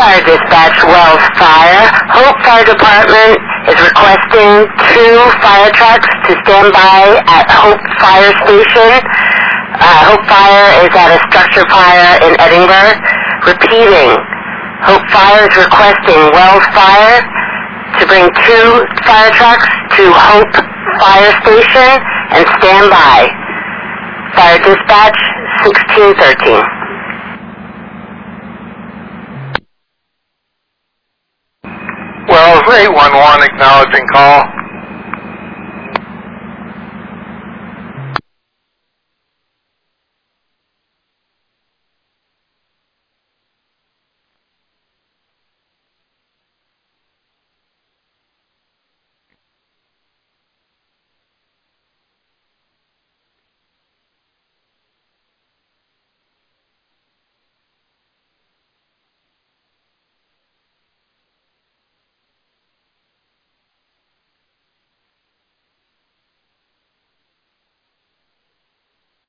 Fire Dispatch, Wells Fire. Hope Fire Department is requesting 2 fire trucks to stand by at Hope Fire Station. Hope Fire is at a structure fire in Edinburgh. Repeating, Hope Fire is requesting Wells Fire to bring 2 fire trucks to Hope Fire Station and stand by. Fire Dispatch, 1613. Wells 811 acknowledging call.